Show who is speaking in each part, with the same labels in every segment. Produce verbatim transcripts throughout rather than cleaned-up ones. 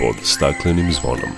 Speaker 1: pod staklenim zvonom.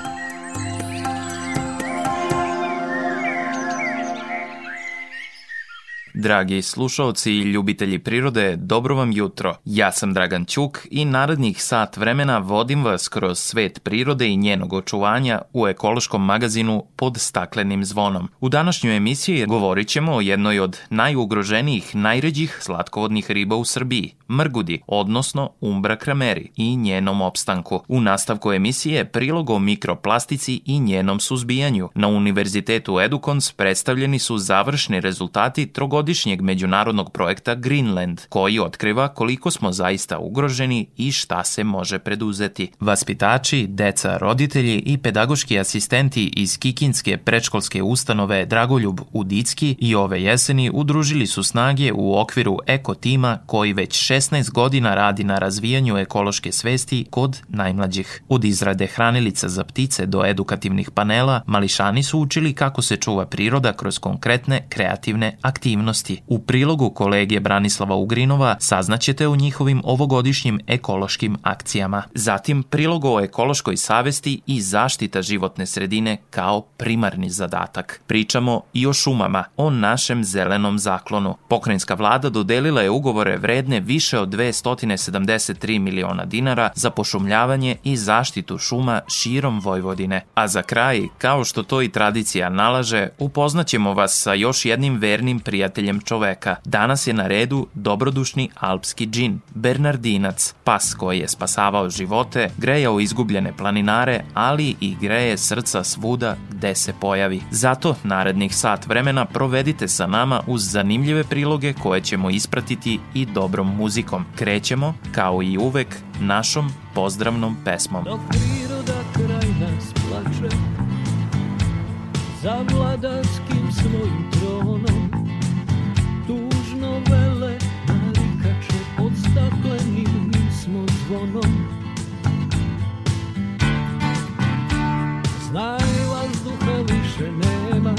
Speaker 2: Dragi slušaoci i ljubitelji prirode, dobro vam jutro. Ja sam Dragan Ćuk i narednih sat vremena vodim vas kroz svet prirode i njenog očuvanja u ekološkom magazinu pod staklenim zvonom. U današnjoj emisiji govorit ćemo o jednoj od najugroženijih, najređih slatkovodnih riba u Srbiji, mrgudi, odnosno umbra krameri i njenom opstanku. U nastavku emisije prilog o mikroplastici i njenom suzbijanju. Na Univerzitetu Edukons predstavljeni su završni rezultati trogodišnjeg međunarodnog projekta Greenland, koji otkriva koliko smo zaista ugroženi i šta se može preduzeti. Vaspitači, deca, roditelji i pedagoški asistenti iz kikinske predškolske ustanove Dragoljub u Dicki i ove jeseni udružili su snage u okviru eko tima koji već šesnaest godina radi na razvijanju ekološke svesti kod najmlađih. Od izrade hranilica za ptice do edukativnih panela, mališani su učili kako se čuva priroda kroz konkretne kreativne aktivnosti. U prilogu kolege Branislava Ugrinova saznaćete o njihovim ovogodišnjim ekološkim akcijama. Zatim prilog o ekološkoj savesti i zaštita životne sredine kao primarni zadatak. Pričamo i o šumama, o našem zelenom zaklonu. Pokrajinska vlada dodelila je ugovore vredne više od dvesta sedamdeset tri miliona dinara za pošumljavanje i zaštitu šuma širom Vojvodine. A za kraj, kao što to i tradicija nalaže, upoznaćemo vas sa još jednim vernim prijateljem čoveka. Danas je na redu dobrodušni alpski džin, Bernardinac, pas koji je spasavao živote, grejao izgubljene planinare, ali i greje srca svuda gde se pojavi. Zato narednih sat vremena provedite sa nama uz zanimljive priloge koje ćemo ispratiti i dobrom muzikom. Krećemo, kao i uvek, našom pozdravnom pesmom.
Speaker 3: Dok priroda kraj nas plače, za vladarskim svojim tronom, tužno vele narikače, pod staklenim mi smo zvonom. Znaj, vazduha više nema,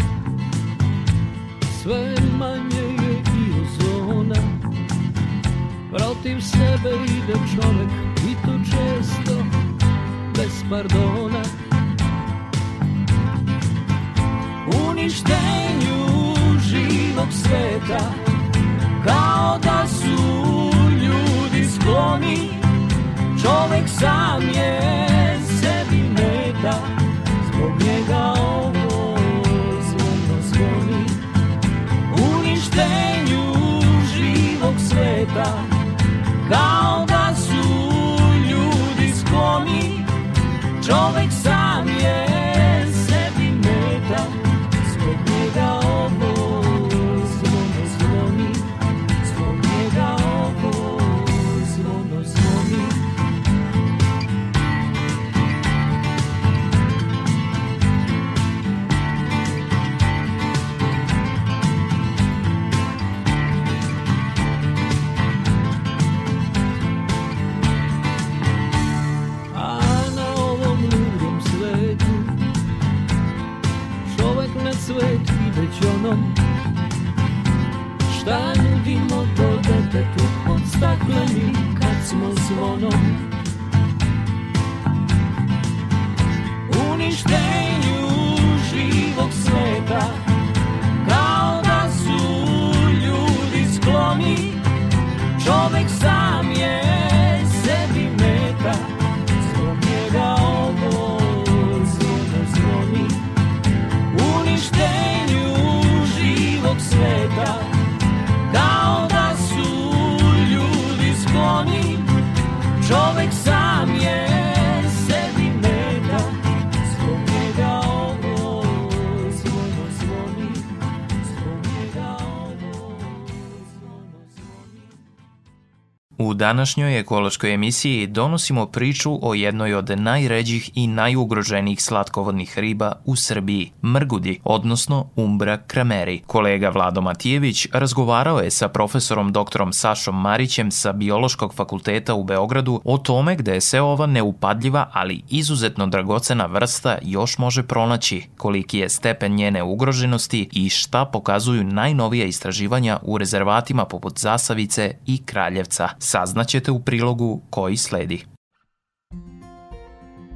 Speaker 3: sve manje je i ozona. Protiv sebe ide čovek i to često bez pardona. Uništenju živog sveta, kao da su ljudi skloni, čovek sam je sebi meta, zbog njega ovo zvono zvoni. Uništenju živog sveta, kao da su ljudi skloni, čovek sam je sebi meta, zbog njega ovo zvono zvoni, zbog njega ovo zvono zvoni. A na ovom ludom svetu čovek na svet ideć onom, šta nudimo to detetu pod staklenim kad smo zvonom. Uništenju živog sveta, kao da su ljudi skloni, čovek sam je sebi meta, zbog njega ovo zvono zvoni. Uništenju živog sveta, kao da su ljudi skloni, čovek sam je sebi meta, zbog njega ovo zvono zvoni, zbog njega ovo zvono zvoni. U današnjoj ekološkoj emisiji donosimo priču o jednoj od najređih i najugroženijih slatkovodnih riba u Srbiji, mrgudi, odnosno umbra krameri. Kolega Vlado Matijević razgovarao je sa profesorom doktorom Sašom Marićem sa Biološkog fakulteta u Beogradu o tome gde se ova neupadljiva, ali izuzetno dragocena vrsta još može pronaći, koliki je stepen njene ugroženosti i šta pokazuju najnovija istraživanja u rezervatima poput Zasavice i Kraljevca. Saznaćete u prilogu koji sledi.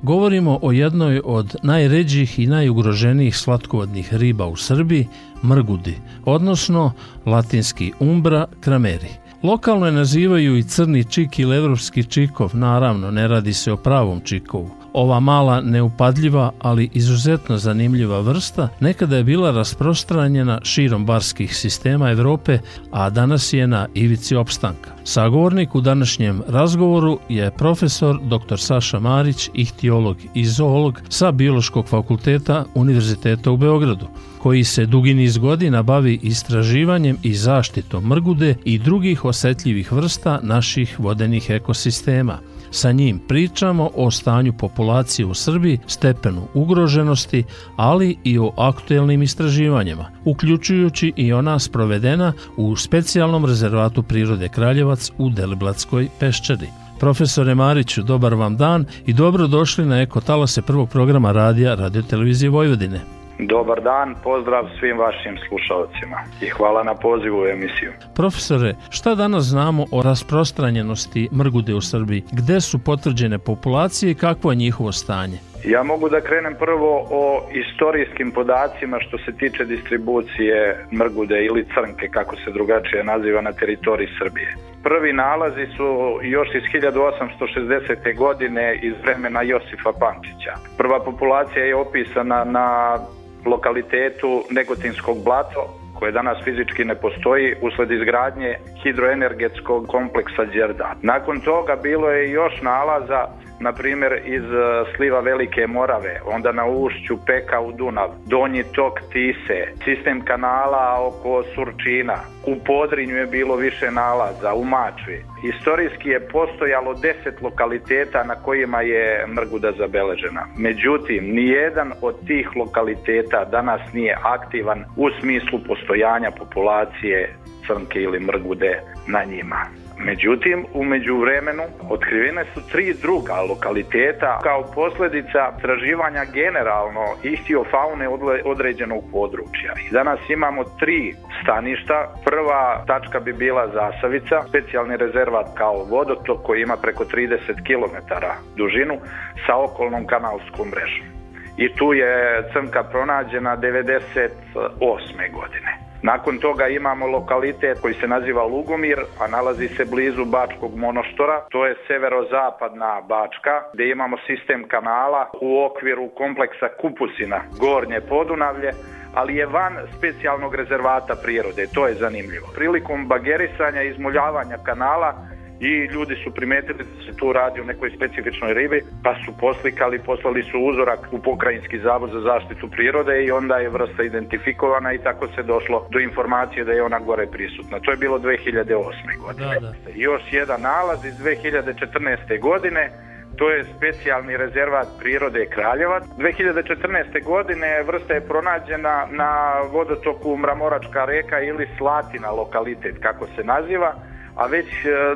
Speaker 1: Govorimo o jednoj od najređih i najugroženijih slatkovodnih riba u Srbiji, mrgudi, odnosno latinski umbra crameri. Lokalno je nazivaju i crni čik ili evropski čikov, naravno ne radi se o pravom čikovu. Ova mala, neupadljiva, ali izuzetno zanimljiva vrsta nekada je bila rasprostranjena širom barskih sistema Evrope, a danas je na ivici opstanka. Sagovornik u današnjem razgovoru je profesor doktor Saša Marić, ihtiolog i zoolog sa Biološkog fakulteta Univerziteta u Beogradu, koji se dugi niz godina bavi istraživanjem i zaštitom mrgude i drugih osetljivih vrsta naših vodenih ekosistema. Sa njim pričamo o stanju populacije u Srbiji, stepenu ugroženosti, ali i o aktuelnim istraživanjima, uključujući i ona sprovedena u specijalnom rezervatu prirode Kraljevac u Deliblatskoj peščari. Profesore Mariću, dobar vam dan i dobro došli na Eko talase prvog programa radija Radio-televizije Vojvodine.
Speaker 4: Dobar dan, pozdrav svim vašim slušalcima i hvala na pozivu u emisiju.
Speaker 1: Profesore, šta danas znamo o rasprostranjenosti mrgude u Srbiji? Gde su potvrđene populacije i kakvo je njihovo stanje?
Speaker 4: Ja mogu da krenem prvo o istorijskim podacima što se tiče distribucije mrgude ili crnke, kako se drugačije naziva na teritoriji Srbije. Prvi nalazi su još iz hiljadu osamsto šezdesete. godine iz vremena Josifa Pančića. Prva populacija je opisana na lokalitetu Negotinskog blato, koje danas fizički ne postoji usled izgradnje hidroenergetskog kompleksa Đerdap. Nakon toga bilo je još nalaza, na primjer iz sliva Velike Morave, onda na ušću Peka u Dunav, donji tok Tise, sistem kanala oko Surčina. U Podrinju je bilo više nalaza, u Mačvi. Istorijski je postojalo deset lokaliteta na kojima je mrguda zabeležena. Međutim, nijedan od tih lokaliteta danas nije aktivan u smislu postojanja populacije crnke ili mrgude na njima. Međutim, u međuvremenu otkrivene su tri druga lokaliteta kao posljedica istraživanja generalno ihtiofaune određenog područja. I danas imamo tri staništa. Prva tačka bi bila Zasavica, specijalni rezervat kao vodotok koji ima preko trideset kilometara dužinu sa okolnom kanalskom mrežom. I tu je crnka pronađena devedeset osme. godine. Nakon toga imamo lokalitet koji se naziva Lugomir, a nalazi se blizu Bačkog Monoštora. To je severozapadna Bačka, gdje imamo sistem kanala u okviru kompleksa Kupusina, Gornje Podunavlje, ali je van specijalnog rezervata prirode. To je zanimljivo. Prilikom bagerisanja i izmuljavanja kanala i ljudi su primetili da se tu radi o nekoj specifičnoj ribi, pa su poslikali, poslali su uzorak u Pokrajinski zavod za zaštitu prirode i onda je vrsta identifikovana i tako se došlo do informacije da je ona gore prisutna. To je bilo dve hiljade osme. godine. Da, da. Još jedan nalaz iz dve hiljade četrnaeste. godine, to je specijalni rezervat prirode Kraljevac. dve hiljade četrnaeste. godine vrsta je pronađena na vodotoku Mramoračka reka ili Slatina lokalitet, kako se naziva, a već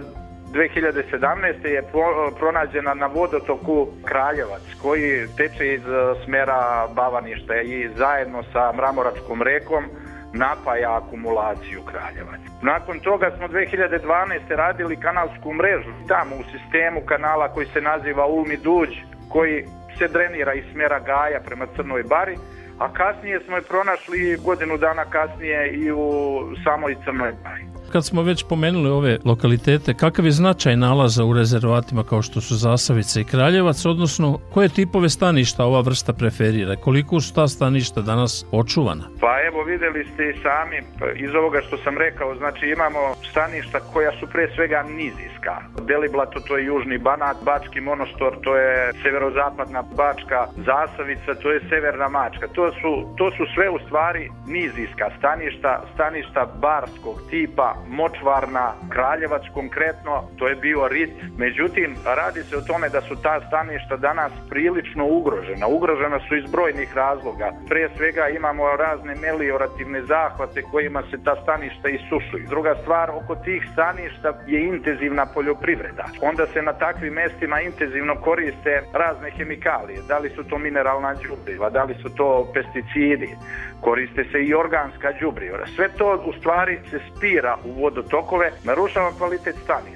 Speaker 4: dve hiljade sedamnaeste. je pronađena na vodotoku Kraljevac koji teče iz smjera Bavaništa i zajedno sa Mramoračkom rekom napaja akumulaciju Kraljevac. Nakon toga smo dve hiljade dvanaeste. radili kanalsku mrežu tamo u sistemu kanala koji se naziva Ulmi Duđ, koji se drenira iz smjera Gaja prema Crnoj Bari, a kasnije smo je pronašli godinu dana kasnije i u samoj Crnoj Bari.
Speaker 1: Kad smo već pomenuli ove lokalitete, kakav je značaj nalaza u rezervatima kao što su Zasavica i Kraljevac, odnosno koje tipove staništa ova vrsta preferira? Koliko su ta staništa danas očuvana?
Speaker 4: Pa evo, vidjeli ste i sami iz ovoga što sam rekao, znači imamo staništa koja su pre svega nizijska. Deliblato, to je južni Banat, Bački Monostor, to je severozapadna Bačka, Zasavica, to je severna Mačka. To su, to su sve u stvari nizijska staništa, staništa barskog tipa, močvarna. Kraljevac konkretno, to je bio rit. Međutim, radi se o tome da su ta staništa danas prilično ugrožena. Ugrožena su iz brojnih razloga. Pre svega imamo razne meliorativne zahvate kojima se ta staništa isušuju. Druga stvar, oko tih staništa je intenzivna poljoprivreda. Onda se na takvim mestima intenzivno koriste razne hemikalije. Da li su to mineralna đubriva, da li su to pesticidi, koriste se i organska đubriva. Sve to u stvari se spira u vodotokove, narušava kvalitet staništa.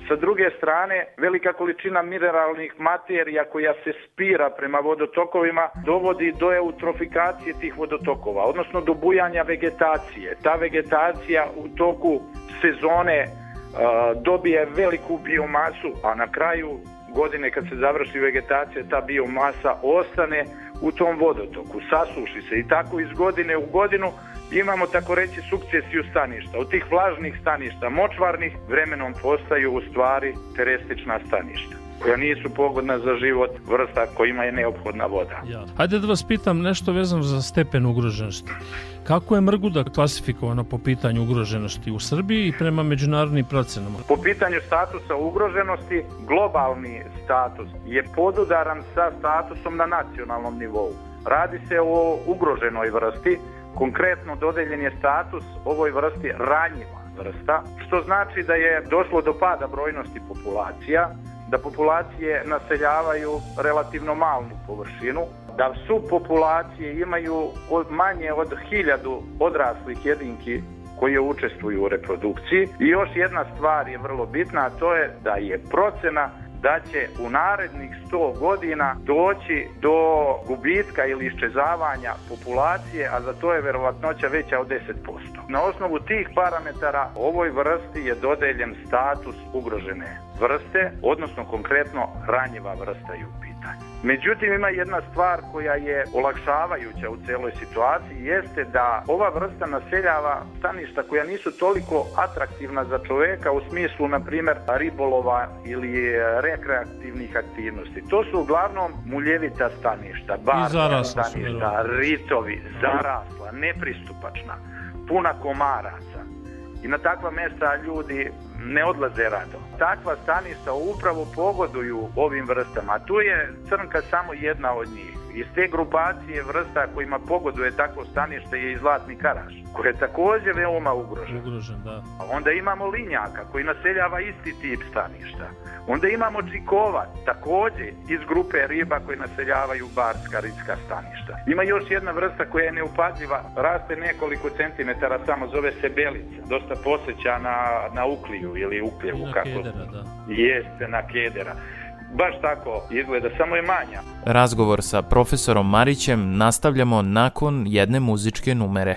Speaker 4: Sa druge strane, velika količina mineralnih materija koja se spira prema vodotokovima dovodi do eutrofikacije tih vodotokova, odnosno do bujanja vegetacije. Ta vegetacija u toku sezone uh, dobije veliku biomasu, a na kraju godine kad se završi vegetacija, ta biomasa ostane u tom vodotoku, sasuši se i tako iz godine u godinu imamo, tako reći, sukcesiju staništa. Od tih vlažnih staništa, močvarnih, vremenom postaju u stvari terestična staništa, koja nisu pogodna za život vrsta kojima je neophodna voda.
Speaker 1: Ja. Hajde da vas pitam nešto vezano za stepen ugroženosti. Kako je mrguda klasifikovana po pitanju ugroženosti u Srbiji i prema međunarodnim procenama?
Speaker 4: Po pitanju statusa ugroženosti, globalni status je podudaran sa statusom na nacionalnom nivou. Radi se o ugroženoj vrsti. Konkretno dodeljen je status ovoj vrsti ranjiva vrsta, što znači da je došlo do pada brojnosti populacija, da populacije naseljavaju relativno malu površinu, da subpopulacije imaju manje od hiljadu odraslih jedinki koje učestvuju u reprodukciji. I još jedna stvar je vrlo bitna, a to je da je procena da će u narednih sto godina doći do gubitka ili iščezavanja populacije, a za to je verovatnoća veća od deset posto. Na osnovu tih parametara ovoj vrsti je dodeljen status ugrožene vrste, odnosno konkretno ranjiva vrsta je u pitanju. Međutim, ima jedna stvar koja je olakšavajuća u celoj situaciji, jeste da ova vrsta naseljava staništa koja nisu toliko atraktivna za čoveka u smislu, na primjer, ribolova ili rekreativnih aktivnosti. To su uglavnom muljevita staništa, barska staništa, ritovi, zarasla, nepristupačna, puna komaraca. I na takva mesta ljudi ne odlaze rado. Takva staništa upravo pogoduju ovim vrstama, a tu je crnka samo jedna od njih. Iz te grupacije vrsta kojima pogoduje takvo stanište je i zlatni karaš, koji je također veoma ugrožen.
Speaker 1: Ugrožen, da.
Speaker 4: Onda imamo linjaka koji naseljava isti tip staništa. Onda imamo čikova, također iz grupe riba koji naseljavaju barska ritska staništa. Ima još jedna vrsta koja je neupadljiva, raste nekoliko centimetara, samo zove se belica, dosta posjeća na, na ukliju ili ukljevu.
Speaker 1: Na
Speaker 4: kako
Speaker 1: kedera, da.
Speaker 4: Jeste, na kedera. Baš tako izgleda, samo je manja.
Speaker 2: Razgovor sa profesorom Marićem nastavljamo nakon jedne muzičke numere.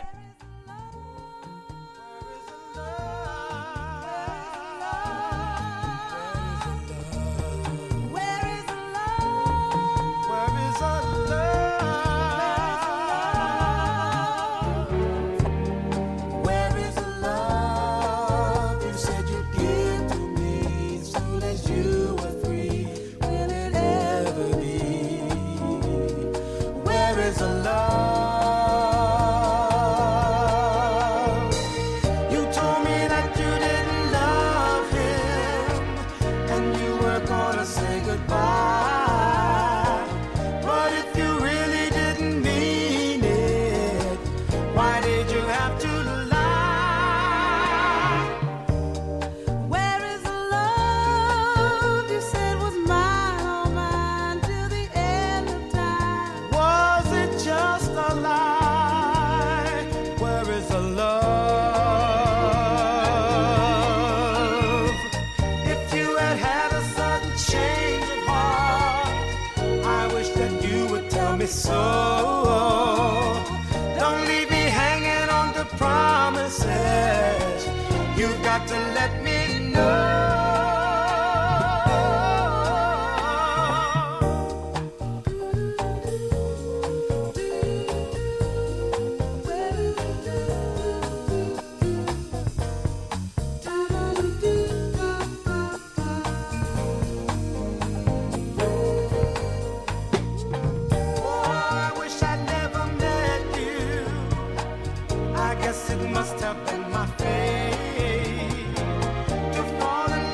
Speaker 5: Must have been my fate to fall in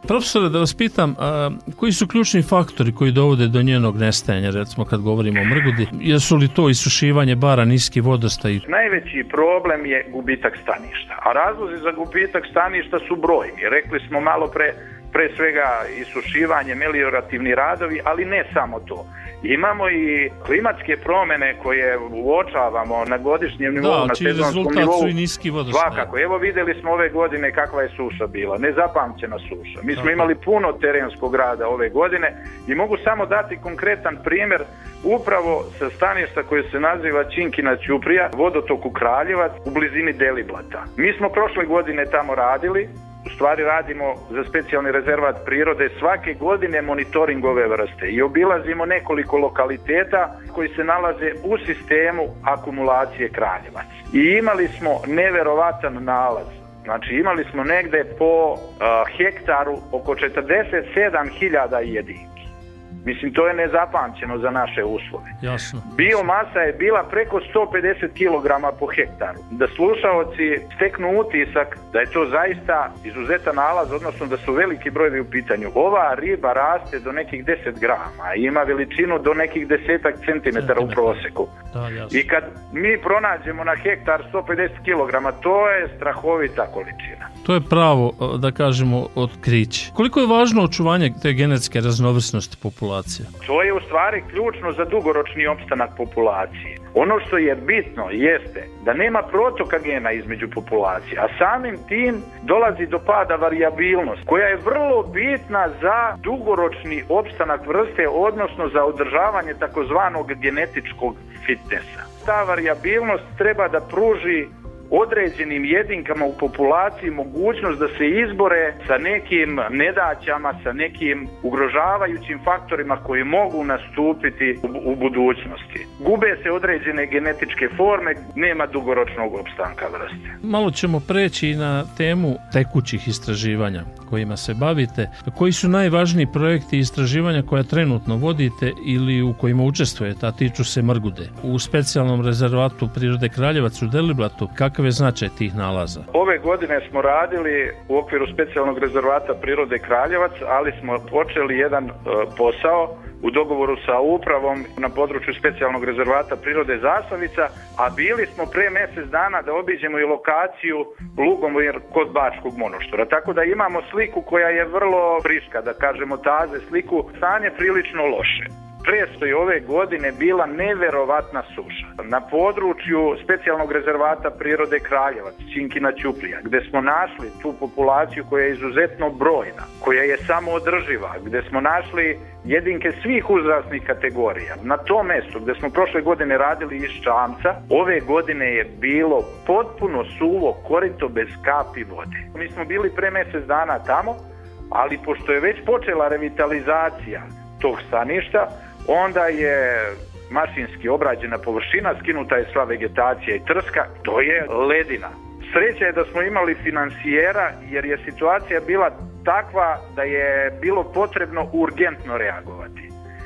Speaker 1: Profesore, da vas pitam, a, koji su ključni faktori koji dovode do njenog nestajanja, recimo kad govorimo o mrgudi? Jesu li to isušivanje bara, niski vodostaj?
Speaker 4: Najveći problem je gubitak staništa, a razlozi za gubitak staništa su brojni. Rekli smo malo pre, pre svega isušivanje, meliorativni radovi, ali ne samo to. Imamo i klimatske promjene koje uočavamo na godišnjem nivou,
Speaker 1: da,
Speaker 4: na sezonskom nivou.
Speaker 1: Su i niski vodostaj.
Speaker 4: Svakako. Evo vidjeli smo ove godine kakva je suša bila, nezapamćena suša. Mi smo imali puno terenskog rada ove godine i mogu samo dati konkretan primjer upravo sa staništa koje se naziva Činkina ćuprija, vodotoku Kraljevac u blizini Deliblata. Mi smo prošle godine tamo radili. U stvari radimo za specijalni rezervat prirode svake godine monitoring ove vrste i obilazimo nekoliko lokaliteta koji se nalaze u sistemu akumulacije Kraljevac. I imali smo neverovatan nalaz. Znači imali smo negde po uh, hektaru oko četrdeset sedam hiljada jedinki. Mislim, to je nezapamćeno za naše uslove.
Speaker 1: Jasno.
Speaker 4: Biomasa je bila preko sto pedeset kilograma po hektaru. Da slušaoci steknu utisak da je to zaista izuzetan nalaz, odnosno da su veliki brojevi u pitanju. Ova riba raste do nekih deset grama i ima veličinu do nekih desetak centimetara u proseku.
Speaker 1: Da, jasno.
Speaker 4: I kad mi pronađemo na hektar sto pedeset kilograma, to je strahovita količina.
Speaker 1: To je pravo, da kažemo, otkriće. Koliko je važno očuvanje te genetske raznovrsnosti populacije?
Speaker 4: To je u stvari ključno za dugoročni opstanak populacije. Ono što je bitno jeste da nema protoka gena između populacije, a samim tim dolazi do pada varijabilnosti, koja je vrlo bitna za dugoročni opstanak vrste, odnosno za održavanje takozvanog genetičkog fitnesa. Ta varijabilnost treba da pruži određenim jedinkama u populaciji mogućnost da se izbore sa nekim nedaćama, sa nekim ugrožavajućim faktorima koji mogu nastupiti u, u budućnosti. Gube se određene genetičke forme, nema dugoročnog opstanka vrste.
Speaker 1: Malo ćemo preći na temu tekućih istraživanja kojima se bavite. Koji su najvažniji projekti istraživanja koja trenutno vodite ili u kojima učestvujete, a tiču se mrgude? U specijalnom rezervatu prirode Kraljevac u Deliblatu, kakav je značaj tih nalaza?
Speaker 4: Ove godine smo radili u okviru specijalnog rezervata prirode Kraljevac, ali smo počeli jedan uh, posao u dogovoru sa upravom na području specijalnog rezervata prirode Zasavica, a bili smo pre mjesec dana da obiđemo i lokaciju Lugomir kod Bačkog monoštora. Tako da imamo sliku koja je vrlo friška, da kažemo taze sliku, stanje prilično loše. Presto je ove godine bila neverovatna suša. Na području specijalnog rezervata prirode Kraljevac, Činkina ćuprija, gde smo našli tu populaciju koja je izuzetno brojna, koja je samoodrživa, gde smo našli jedinke svih uzrasnih kategorija. Na tom mjestu gde smo prošle godine radili iz čamca, ove godine je bilo potpuno suvo korito bez kapi vode. Mi smo bili pre mjesec dana tamo, ali pošto je već počela revitalizacija tog staništa, onda je mašinski obrađena površina, skinuta je sva vegetacija i trska, to je ledina. Sreća je da smo imali finansijera jer je situacija bila takva da je bilo potrebno urgentno reagovati.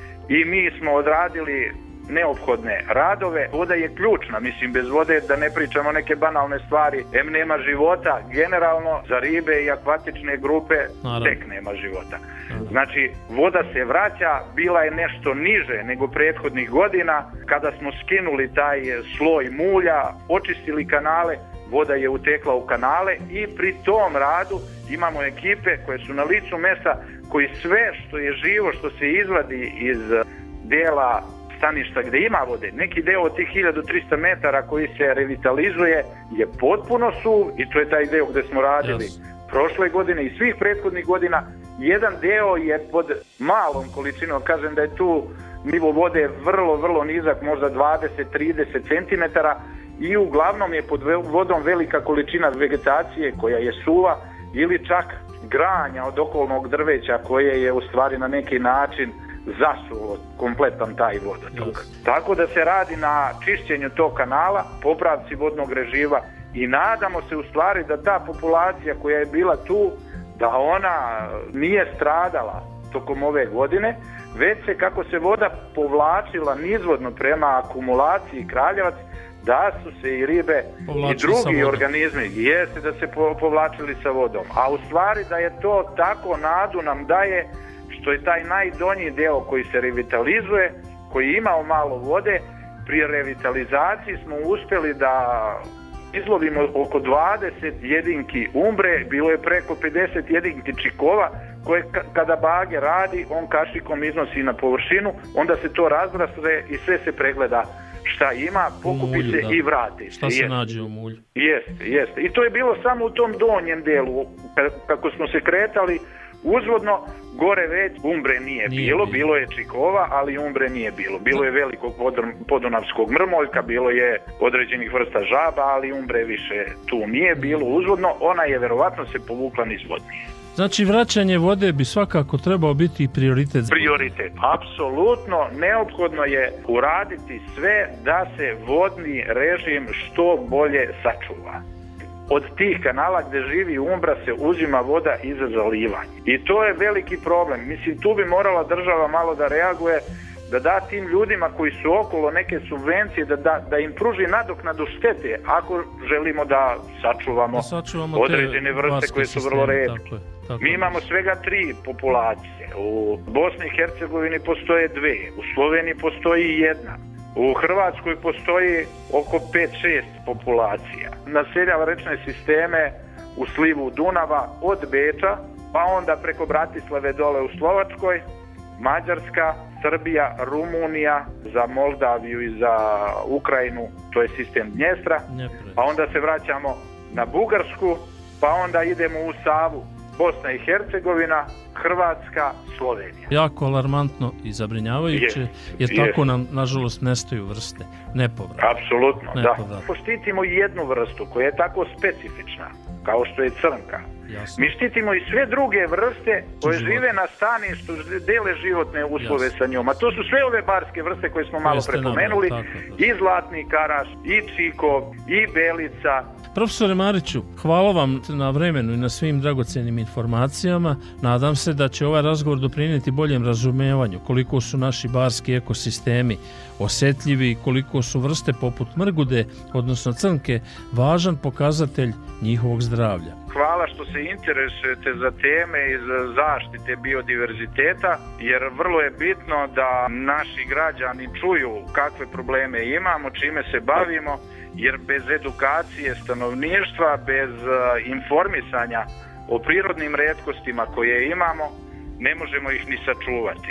Speaker 4: I mi smo odradili neophodne radove. Voda je ključna, mislim, bez vode da ne pričamo neke banalne stvari. Em nema života, generalno za ribe i akvatične grupe naravno, tek nema života. Naravno. Znači, voda se vraća, bila je nešto niže nego prethodnih godina. Kada smo skinuli taj sloj mulja, očistili kanale, voda je utekla u kanale i pri tom radu imamo ekipe koje su na licu mesta, koji sve što je živo, što se izvadi iz dela staništa gde ima vode, neki deo od tih hiljadu trista metara koji se revitalizuje je potpuno suv i to je taj deo gde smo radili yes. prošle godine i svih prethodnih godina. Jedan deo je pod malom količinom, kažem da je tu nivo vode vrlo, vrlo nizak, možda dvadeset do trideset centimetara i uglavnom je pod vodom velika količina vegetacije koja je suva ili čak granja od okolnog drveća koje je u stvari na neki način zasulo kompletan taj vodotok. Yes. Tako da se radi na čišćenju tog kanala, popravci vodnog reživa i nadamo se u stvari da ta populacija koja je bila tu, da ona nije stradala tokom ove godine, već se kako se voda povlačila nizvodno prema akumulaciji Kraljevac, da su se i ribe
Speaker 1: povlačili
Speaker 4: i drugi organizmi jeste da se po, povlačili sa vodom. A u stvari da je to tako nadu nam daje što je taj najdonji deo koji se revitalizuje, koji imao malo vode, pri revitalizaciji smo uspjeli da izlovimo oko dvadeset jedinki umbre, bilo je preko pedeset jedinki čikova, koje kada bage radi, on kašikom iznosi na površinu, onda se to razrastre i sve se pregleda šta ima, pokupi mulju, se da. I vrati.
Speaker 1: Šta se jeste. Nađe u mulju?
Speaker 4: Jeste, jeste. I to je bilo samo u tom donjem delu. Kako smo se kretali uzvodno, gore već umbre nije, nije bilo, bilo, bilo je čikova, ali umbre nije bilo. Bilo je velikog podunavskog mrmoljka, bilo je određenih vrsta žaba, ali umbre više tu nije bilo uzvodno, ona je verovatno se povukla niz vodnije.
Speaker 1: Znači vraćanje vode bi svakako trebao biti prioritet.
Speaker 4: Prioritet, apsolutno neophodno je uraditi sve da se vodni režim što bolje sačuva. Od tih kanala gde živi umbra se uzima voda i za zalivanje. I to je veliki problem. Mislim, tu bi morala država malo da reaguje, da da tim ljudima koji su okolo neke subvencije, da, da, da im pruži nadoknadu štete ako želimo da sačuvamo, da sačuvamo određene vrste koje su vrlo retke. Tako je, tako Mi imamo svega tri populacije. U Bosni i Hercegovini postoje dve, u Sloveniji postoji jedna. U Hrvatskoj postoji oko pet šest populacija. Naseljava rečne sisteme u slivu Dunava od Beča, pa onda preko Bratislave dole u Slovačkoj, Mađarska, Srbija, Rumunija, za Moldaviju i za Ukrajinu, to je sistem Dnjestra, pa onda se vraćamo na Bugarsku, pa onda idemo u Savu, Bosna i Hercegovina, Hrvatska, Slovenija.
Speaker 1: Jako alarmantno i zabrinjavajuće, yes, jer yes. tako nam, nažalost, nestaju vrste. Nepovratno.
Speaker 4: Apsolutno, Nepovratno. da. Poštitimo jednu vrstu koja je tako specifična, kao što je crnka. Jasno. Mi štitimo i sve druge vrste koje Život. žive na staništu, dele životne uslove Jasno. sa njom. A to su sve ove barske vrste koje smo malo prepomenuli. Tako, tako. I zlatni karaš, i čikov, i belica.
Speaker 1: Profesore Mariću, hvala vam na vremenu i na svim dragocenim informacijama. Nadam se da će ovaj razgovor doprinijeti boljem razumevanju koliko su naši barski ekosistemi osjetljivi i koliko su vrste poput mrgude, odnosno crnke, važan pokazatelj njihovog zdravlja.
Speaker 4: Hvala što se interesujete za teme i za zaštite biodiverziteta, jer vrlo je bitno da naši građani čuju kakve probleme imamo, čime se bavimo, jer bez edukacije stanovništva, bez informisanja o prirodnim retkostima koje imamo, ne možemo ih ni sačuvati.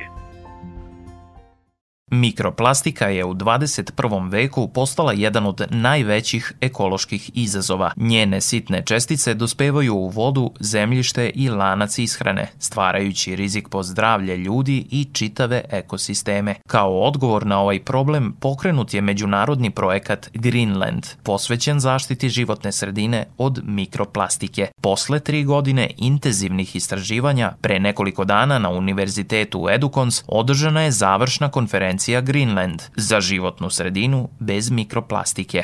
Speaker 2: Mikroplastika je u dvadeset prvom veku postala jedan od najvećih ekoloških izazova. Njene sitne čestice dospevaju u vodu, zemljište i lanac ishrane, stvarajući rizik po zdravlje ljudi i čitave ekosisteme. Kao odgovor na ovaj problem pokrenut je međunarodni projekat Greenland, posvećen zaštiti životne sredine od mikroplastike. Posle tri godine intenzivnih istraživanja, pre nekoliko dana na Univerzitetu Edukons održana je završna konferencija Greenland za životnu sredinu bez mikroplastike.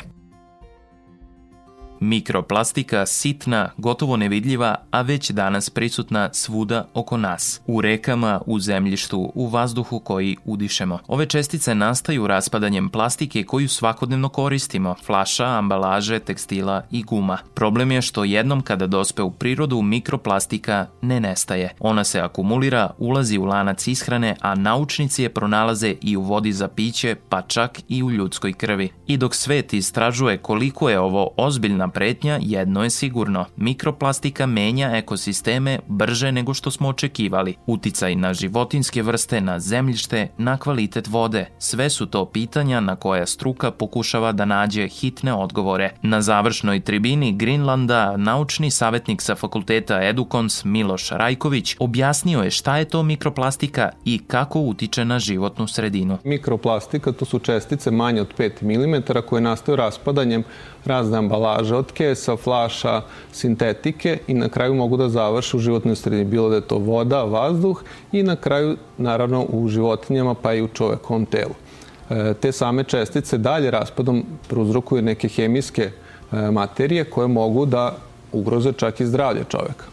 Speaker 2: Mikroplastika sitna, gotovo nevidljiva, a već danas prisutna svuda oko nas. U rekama, u zemljištu, u vazduhu koji udišemo. Ove čestice nastaju raspadanjem plastike koju svakodnevno koristimo, flaša, ambalaže, tekstila i guma. Problem je što jednom kada dospe u prirodu, mikroplastika ne nestaje. Ona se akumulira, ulazi u lanac ishrane, a naučnici je pronalaze i u vodi za piće, pa čak i u ljudskoj krvi. I dok svet istražuje koliko je ovo ozbiljna pretnja, jedno je sigurno. Mikroplastika menja ekosisteme brže nego što smo očekivali. Uticaj na životinjske vrste, na zemljište, na kvalitet vode. Sve su to pitanja na koja struka pokušava da nađe hitne odgovore. Na završnoj tribini Greenlanda naučni savjetnik sa fakulteta Edukons Miloš Rajković objasnio je šta je to mikroplastika i kako utiče na životnu sredinu.
Speaker 5: Mikroplastika to su čestice manje od pet milimetara koje nastaju raspadanjem razne ambalaže od kesa, flaša, sintetike i na kraju mogu da završe u životnoj sredini, bilo da je to voda, vazduh i na kraju naravno u životinjama pa i u čovekovom telu. Te same čestice dalje raspadom prouzrokuju neke hemijske materije koje mogu da ugroze čak i zdravlje čoveka.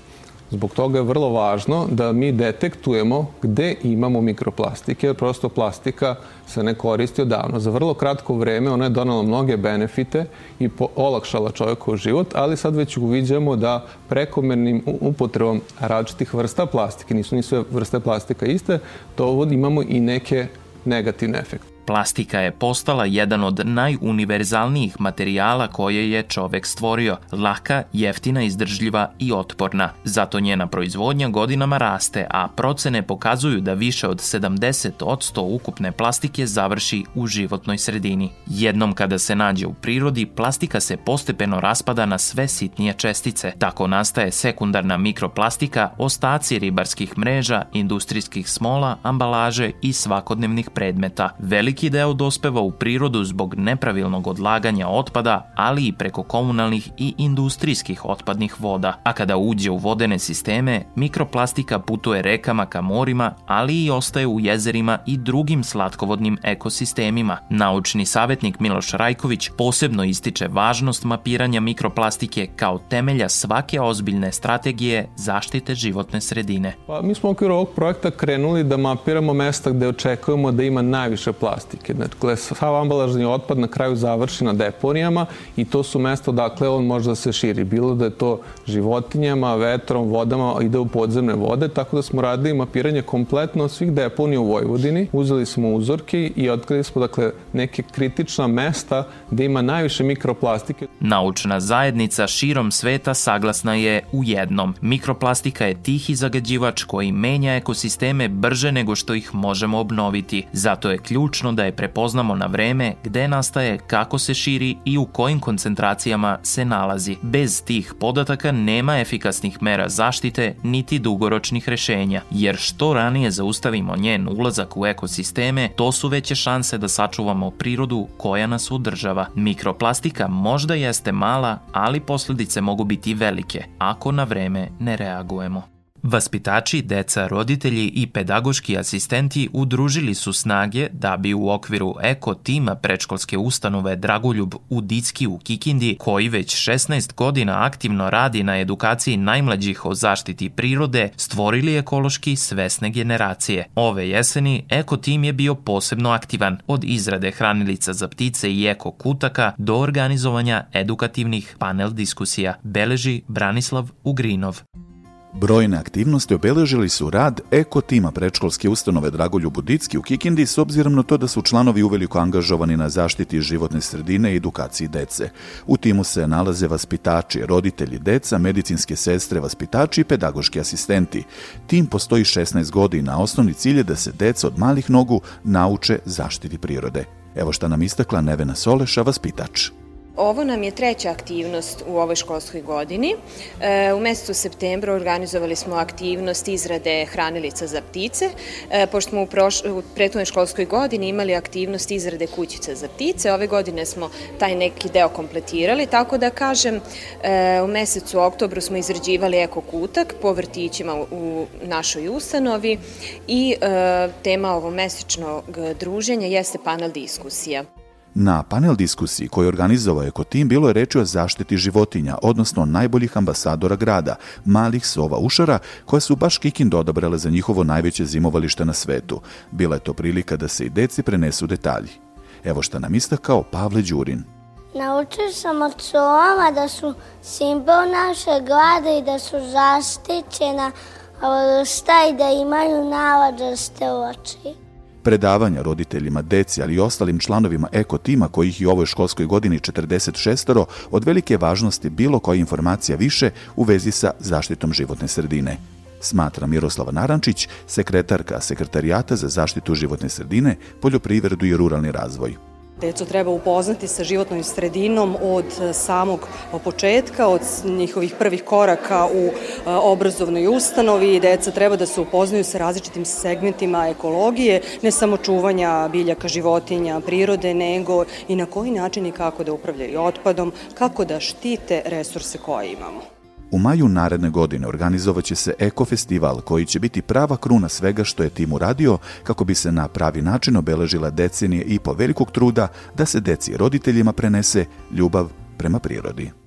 Speaker 5: Zbog toga je vrlo važno da mi detektujemo gde imamo mikroplastike, jer prosto plastika se ne koristi odavno. Za vrlo kratko vreme ona je donela mnoge benefite i olakšala čovjekov život, ali sad već uviđamo da prekomernim upotrebom različitih vrsta plastike, nisu ni sve vrste plastika iste, to imamo i neke negativne efekte.
Speaker 2: Plastika je postala jedan od najuniverzalnijih materijala koje je čovek stvorio, laka, jeftina, izdržljiva i otporna. Zato njena proizvodnja godinama raste, a procene pokazuju da više od sedamdeset posto ukupne plastike završi u životnoj sredini. Jednom kada se nađe u prirodi, plastika se postepeno raspada na sve sitnije čestice. Tako nastaje sekundarna mikroplastika, ostaci ribarskih mreža, industrijskih smola, ambalaže i svakodnevnih predmeta. Veliki Veliki deo dospeva u prirodu zbog nepravilnog odlaganja otpada, ali i preko komunalnih i industrijskih otpadnih voda. A kada uđe u vodene sisteme, mikroplastika putuje rekama ka morima, ali i ostaje u jezerima i drugim slatkovodnim ekosistemima. Naučni savjetnik Miloš Rajković posebno ističe važnost mapiranja mikroplastike kao temelja svake ozbiljne strategije zaštite životne sredine.
Speaker 5: Pa, mi smo u okviru ovog projekta krenuli da mapiramo mesta gde očekujemo da ima najviše plastike. Dakle, sav ambalažni otpad na kraju završi na deponijama i to su mesta odakle on može da se širi. Bilo da je to životinjama, vetrom, vodama, ide u podzemne vode, tako da smo radili mapiranje kompletno svih deponija u Vojvodini. Uzeli smo uzorke i otkrili smo dakle, neke kritična mesta gde ima najviše mikroplastike.
Speaker 2: Naučna zajednica širom sveta saglasna je u jednom. Mikroplastika je tihi zagađivač koji menja ekosisteme brže nego što ih možemo obnoviti. Zato je ključno da je prepoznamo na vreme gde nastaje, kako se širi i u kojim koncentracijama se nalazi. Bez tih podataka nema efikasnih mera zaštite niti dugoročnih rešenja, jer što ranije zaustavimo njen ulazak u ekosisteme, to su veće šanse da sačuvamo prirodu koja nas održava. Mikroplastika možda jeste mala, ali posljedice mogu biti velike ako na vreme ne reagujemo. Vaspitači, deca, roditelji i pedagoški asistenti udružili su snage da bi u okviru eko tima predškolske ustanove Dragoljub u Dicki u Kikindi, koji već šesnaest godina aktivno radi na edukaciji najmlađih o zaštiti prirode, stvorili ekološki svesne generacije. Ove jeseni eko tim je bio posebno aktivan, od izrade hranilica za ptice i eko kutaka do organizovanja edukativnih panel diskusija, beleži Branislav Ugrinov.
Speaker 6: Brojne aktivnosti obeležili su rad eko tima predškolske ustanove Dragoljub u Dicki u Kikindi s obzirom na to da su članovi uveliko angažovani na zaštiti životne sredine i edukaciji dece. U timu se nalaze vaspitači, roditelji deca, medicinske sestre, vaspitači i pedagoški asistenti. Tim postoji šesnaest godina, a osnovni cilj je da se deca od malih nogu nauče zaštiti prirode. Evo šta nam istakla Nevena Soleša, vaspitač.
Speaker 7: Ovo nam je treća aktivnost u ovoj školskoj godini. E, u mesecu septembru organizovali smo aktivnost izrade hranilica za ptice, e, pošto smo u, proš... u prethodnoj školskoj godini imali aktivnost izrade kućica za ptice. Ove godine smo taj neki deo kompletirali, tako da kažem, e, u mesecu oktobru smo izrađivali eko kutak po vrtićima u, u našoj ustanovi i e, tema ovomesečnog druženja jeste panel diskusija.
Speaker 6: Na panel diskusiji koju je organizovao eko tim bilo je reči o zaštiti životinja, odnosno najboljih ambasadora grada, malih sova ušara, koje su baš Kikindu odabrale za njihovo najveće zimovalište na svetu. Bila je to prilika da se i deci prenesu detalji. Evo šta nam istakao Pavle Đurin.
Speaker 8: Naučio sam od sova da su simbol naše grada i da su zaštićena vrsta i da imaju nalađaste oči.
Speaker 6: Predavanja roditeljima, deci, ali i ostalim članovima eko tima, kojih je u ovoj školskoj godini četrdeset šestoro, od velike važnosti bilo koja informacija više u vezi sa zaštitom životne sredine. Smatra Miroslava Narančić, sekretarka Sekretarijata za zaštitu životne sredine, poljoprivredu i ruralni razvoj.
Speaker 9: Decu treba upoznati sa životnom sredinom od samog početka, od njihovih prvih koraka u obrazovnoj ustanovi. Deca treba da se upoznaju sa različitim segmentima ekologije, ne samo čuvanja biljaka, životinja, prirode, nego i na koji način i kako da upravljaju otpadom, kako da štite resurse koje imamo.
Speaker 6: U maju naredne godine organizovat će se Eko festival, koji će biti prava kruna svega što je tim uradio kako bi se na pravi način obeležila decenije i po velikog truda da se deci i roditeljima prenese ljubav prema prirodi.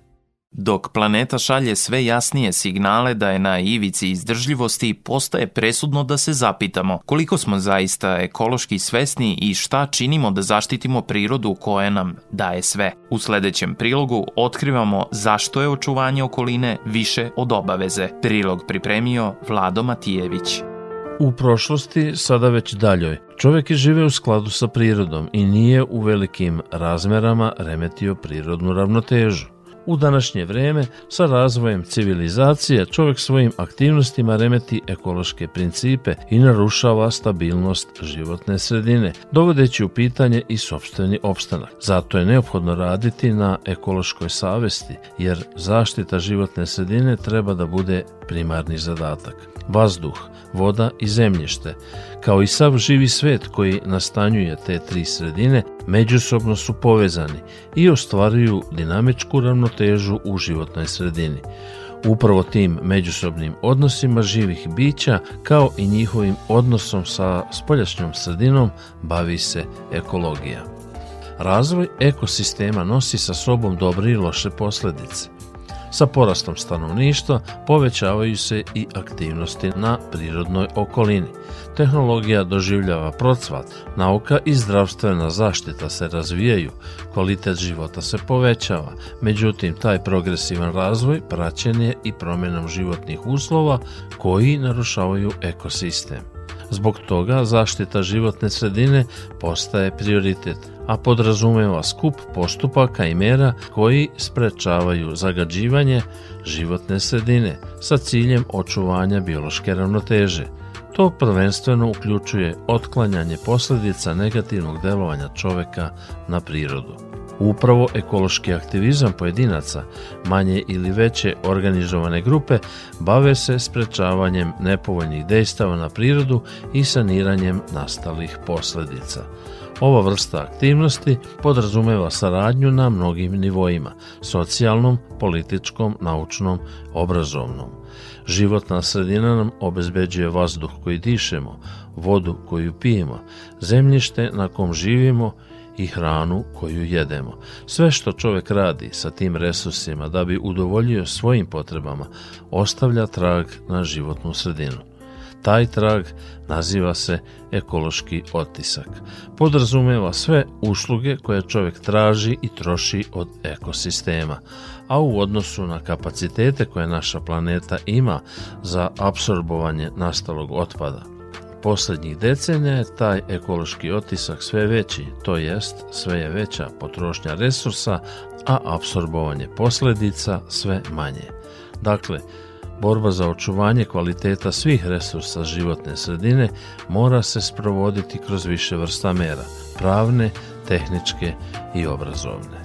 Speaker 2: Dok planeta šalje sve jasnije signale da je na ivici izdržljivosti, postaje presudno da se zapitamo koliko smo zaista ekološki svesni i šta činimo da zaštitimo prirodu koja nam daje sve. U sledećem prilogu otkrivamo zašto je očuvanje okoline više od obaveze. Prilog pripremio Vlado Matijević.
Speaker 1: U prošlosti, sada već daljoj, čovjek je živeo u skladu sa prirodom i nije u velikim razmerama remetio prirodnu ravnotežu. U današnje vrijeme, sa razvojem civilizacije, čovjek svojim aktivnostima remeti ekološke principe i narušava stabilnost životne sredine, dovodeći u pitanje i sopstveni opstanak. Zato je neophodno raditi na ekološkoj savesti, jer zaštita životne sredine treba da bude primarni zadatak. Vazduh, voda i zemljište, kao i sav živi svet koji nastanjuje te tri sredine, međusobno su povezani i ostvaruju dinamičku ravnotežu u životnoj sredini. Upravo tim međusobnim odnosima živih bića, kao i njihovim odnosom sa spoljašnjom sredinom, bavi se ekologija. Razvoj ekosistema nosi sa sobom dobre i loše posljedice. Sa porastom stanovništva povećavaju se i aktivnosti na prirodnoj okolini. Tehnologija doživljava procvat, nauka i zdravstvena zaštita se razvijaju, kvalitet života se povećava, međutim taj progresivan razvoj praćen je i promjenom životnih uslova koji narušavaju ekosistem. Zbog toga zaštita životne sredine postaje prioritet, a podrazumeva skup postupaka i mera koji sprečavaju zagađivanje životne sredine sa ciljem očuvanja biološke ravnoteže. To prvenstveno uključuje otklanjanje posljedica negativnog delovanja čovjeka na prirodu. Upravo ekološki aktivizam pojedinaca, manje ili veće organizovane grupe, bave se sprečavanjem nepovoljnih dejstava na prirodu i saniranjem nastalih posljedica. Ova vrsta aktivnosti podrazumeva saradnju na mnogim nivoima, socijalnom, političkom, naučnom, obrazovnom. Životna sredina nam obezbeđuje vazduh koji dišemo, vodu koju pijemo, zemljište na kom živimo i hranu koju jedemo. Sve što čovjek radi sa tim resursima da bi udovoljio svojim potrebama, ostavlja trag na životnu sredinu. Taj trag naziva se ekološki otisak. Podrazumeva sve usluge koje čovjek traži i troši od ekosistema, a u odnosu na kapacitete koje naša planeta ima za apsorbovanje nastalog otpada. Posljednjih decenija je taj ekološki otisak sve veći, to jest sve je veća potrošnja resursa, a apsorbovanje posljedica sve manje. Dakle, borba za očuvanje kvaliteta svih resursa životne sredine mora se sprovoditi kroz više vrsta mera, pravne, tehničke i obrazovne.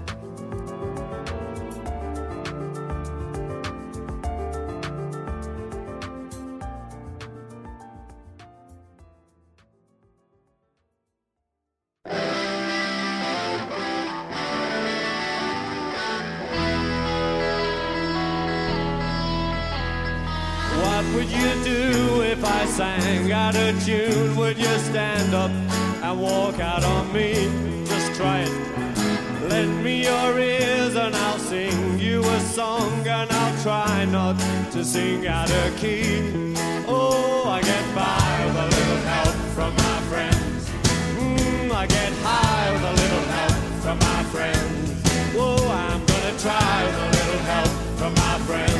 Speaker 3: Would you do if I sang out of tune? Would you stand up and walk out on me? Just try it. Lend me your ears and I'll sing you a song, and I'll try not to sing out of key. Oh, I get by with a little help from my friends. Mm, I get high with a little help from my friends. Oh, I'm gonna try with a little help from my friends.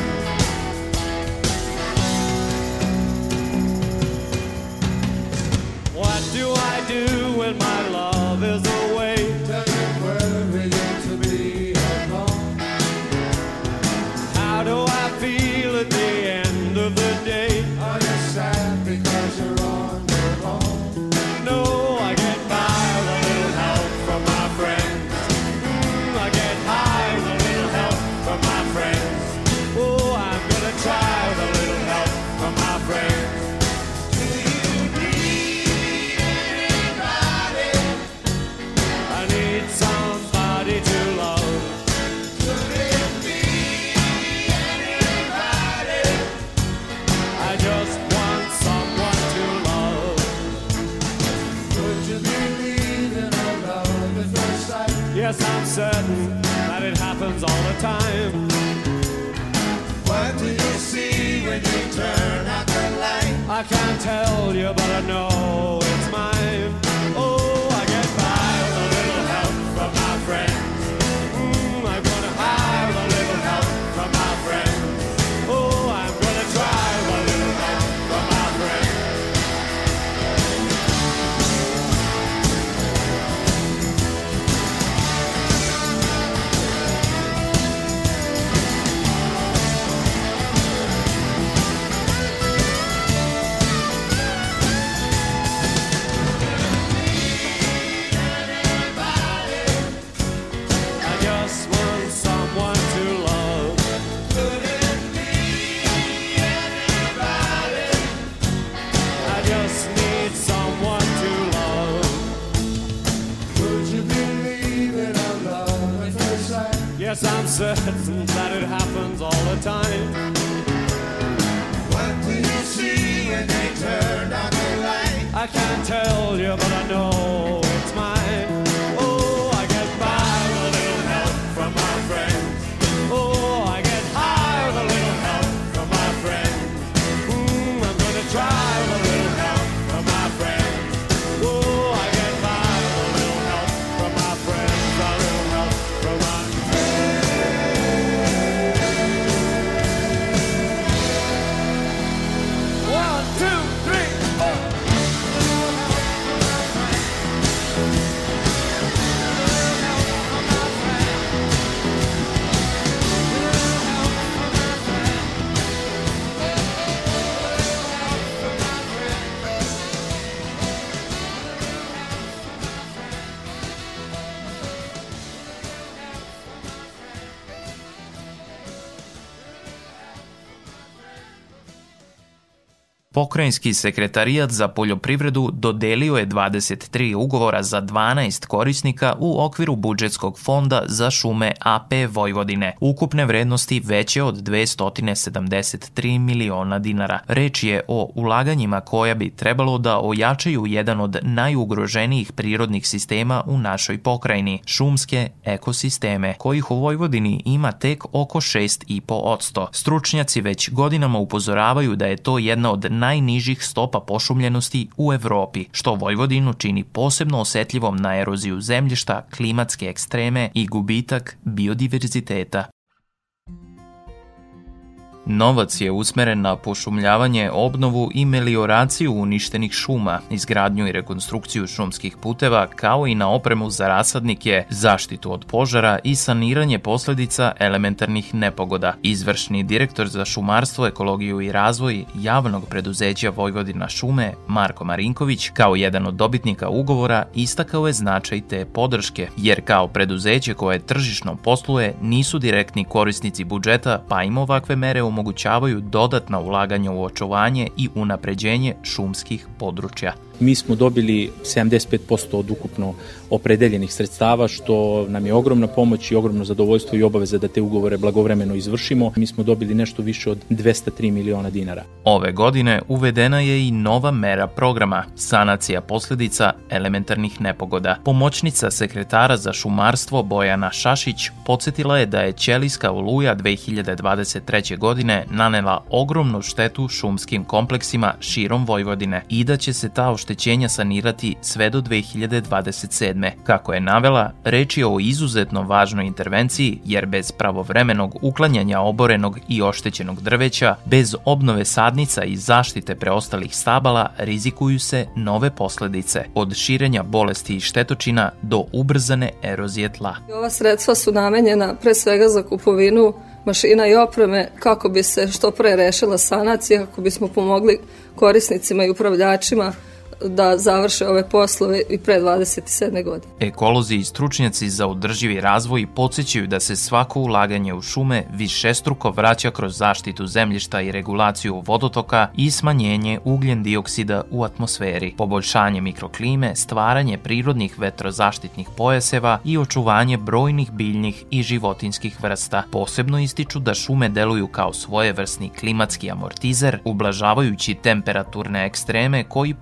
Speaker 3: What do I do when my love is away? Doesn't worry you to be alone. How do I feel at the end of the day? Are you sad because you're on your own? No, I get by with a little help from my friends. Mm, I get high with a little help from my friends. Oh, I'm gonna try with a little help from my friends. Somebody to love. Could it be anybody? I just want someone to love. Could you believe in a love at first sight? Yes, I'm certain that it happens all the time. What do you see when you turn out the light? I can't tell you, but I know it's mine. Oh, I get by with a little help from my friends. Mm, I'm gonna have a little help from my friends. Oh, I'm gonna try with a little help from my friends. Yes, I'm certain that it happens all the time. What do you see when they turn on the light? I can't tell you, but I know it's mine. Oh, I get by with a little help from my friends. Oh, I get high with a little help from my friends. Mm, I'm gonna try with a little help from my friends. Oh, I get by with a little help from my friends. A little help from my friends.
Speaker 2: Pokrajinski sekretarijat za poljoprivredu dodelio je dvadeset tri ugovora za dvanaest korisnika u okviru budžetskog fonda za šume A P Vojvodine, ukupne vrednosti veće od dvesta sedamdeset tri miliona dinara. Reč je o ulaganjima koja bi trebalo da ojačaju jedan od najugroženijih prirodnih sistema u našoj pokrajini, šumske ekosisteme, kojih u Vojvodini ima tek oko šest zarez pet posto. Stručnjaci već godinama upozoravaju da je to jedna od najnižih stopa pošumljenosti u Evropi, što Vojvodinu čini posebno osetljivom na eroziju zemljišta, klimatske ekstreme i gubitak biodiverziteta. Novac je usmeren na pošumljavanje, obnovu i melioraciju uništenih šuma, izgradnju i rekonstrukciju šumskih puteva, kao i na opremu za rasadnike, zaštitu od požara i saniranje posledica elementarnih nepogoda. Izvršni direktor za šumarstvo, ekologiju i razvoj javnog preduzeća Vojvodina šume, Marko Marinković, kao jedan od dobitnika ugovora, istakao je značaj te podrške, jer kao preduzeće koje tržišno posluje nisu direktni korisnici budžeta, pa im ovakve mere u omogućavaju dodatna ulaganja u očuvanje i unapređenje šumskih područja.
Speaker 10: Mi smo dobili sedamdeset pet posto od ukupno opredeljenih sredstava, što nam je ogromna pomoć i ogromno zadovoljstvo i obaveza da te ugovore blagovremeno izvršimo. Mi smo dobili nešto više od dvesta tri miliona dinara.
Speaker 2: Ove godine uvedena je i nova mera programa, sanacija posledica elementarnih nepogoda. Pomoćnica sekretara za šumarstvo Bojana Šašić podsjetila je da je ćelijska oluja dve hiljade dvadeset treće. godine nanela ogromnu štetu šumskim kompleksima širom Vojvodine i da će se ta oštećenja sanirati sve do dve hiljade dvadeset sedme. Kako je navela, reč je o izuzetno važnoj intervenciji, jer bez pravovremenog uklanjanja oborenog i oštećenog drveća, bez obnove sadnica i zaštite preostalih stabala, rizikuju se nove posledice, od širenja bolesti i štetočina do ubrzane erozije tla.
Speaker 11: Ova sredstva su namenjena pre svega za kupovinu mašina i opreme kako bi se što pre rešila sanacija, kako bismo pomogli korisnicima i upravljačima da završe ove poslove i pre dvadeset sedme. godine.
Speaker 2: Ekolozi i stručnjaci za održivi razvoj podsjećaju da se svako ulaganje u šume višestruko vraća kroz zaštitu zemljišta i regulaciju vodotoka i smanjenje ugljen dioksida u atmosferi, poboljšanje mikroklime, stvaranje prirodnih vetrozaštitnih pojaseva i očuvanje brojnih biljnih i životinskih vrsta. Posebno ističu da šume deluju kao svojevrsni klimatski amortizer, ublažavajući temperaturne ekstreme koji postaju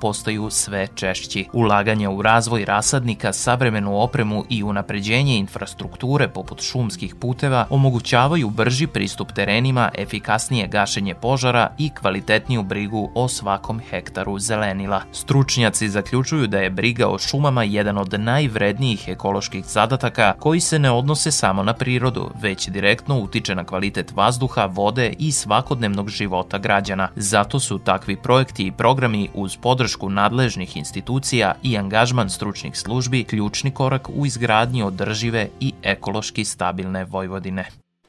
Speaker 2: postaju sve češći. Ulaganje u razvoj rasadnika, savremenu opremu i unapređenje infrastrukture poput šumskih puteva omogućavaju brži pristup terenima, efikasnije gašenje požara i kvalitetniju brigu o svakom hektaru zelenila. Stručnjaci zaključuju da je briga o šumama jedan od najvrednijih ekoloških zadataka koji se ne odnose samo na prirodu, već direktno utiče na kvalitet vazduha, vode i svakodnevnog života građana. Zato su takvi projekti i programi uz podršku nadležnih institucija i angažman stručnih službi ključni korak u izgradnji održive i ekološki stabilne Vojvodine.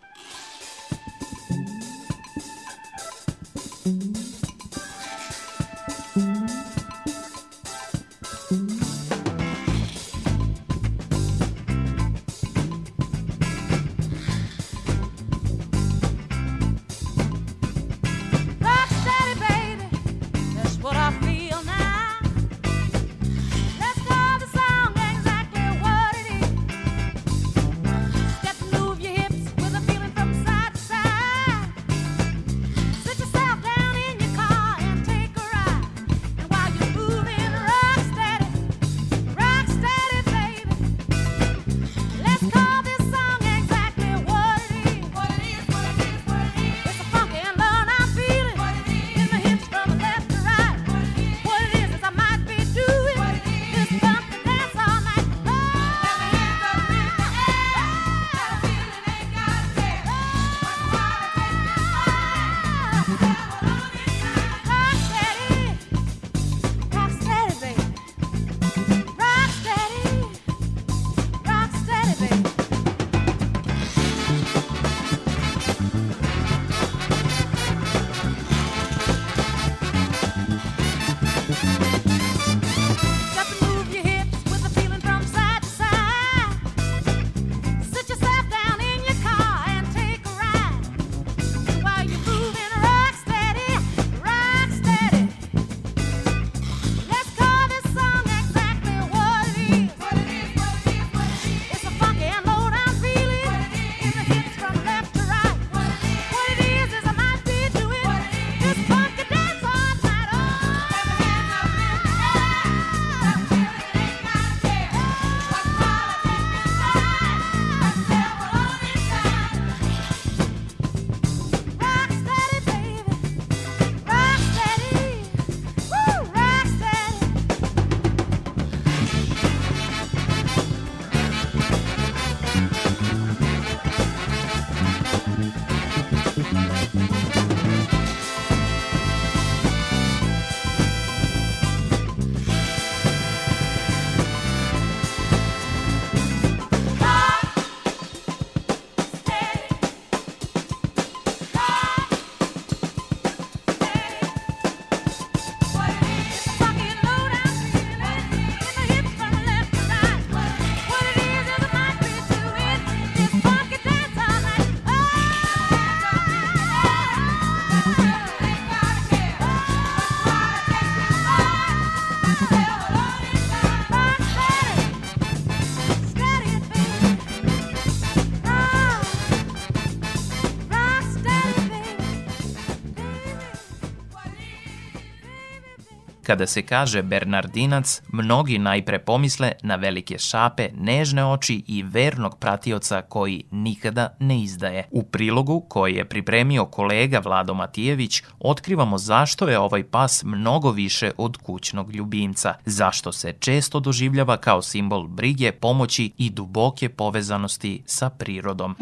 Speaker 2: Kada se kaže Bernardinac, mnogi najpre pomisle na velike šape, nežne oči i vernog pratioca koji nikada ne izdaje. U prilogu koji je pripremio kolega Vlado Matijević, otkrivamo zašto je ovaj pas mnogo više od kućnog ljubimca, zašto se često doživljava kao simbol brige, pomoći i duboke povezanosti sa prirodom.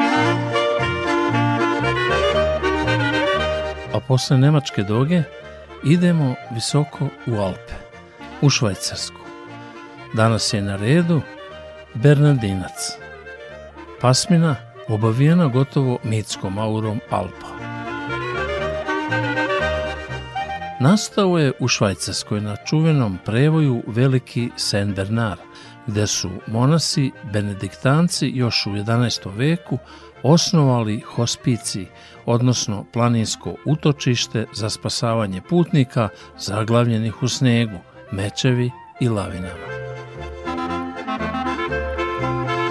Speaker 1: A posle nemačke doge idemo visoko u Alpe, u Švajcarsku. Danas je na redu Bernardinac, pasmina obavijena gotovo mitskom aurom Alpa. Nastao je u Švajcarskoj na čuvenom prevoju Veliki Saint Bernard, gde su monasi benediktanci još u jedanaestom veku osnovali hospicij, odnosno planinsko utočište za spasavanje putnika zaglavljenih u snegu, mečevi i lavinama.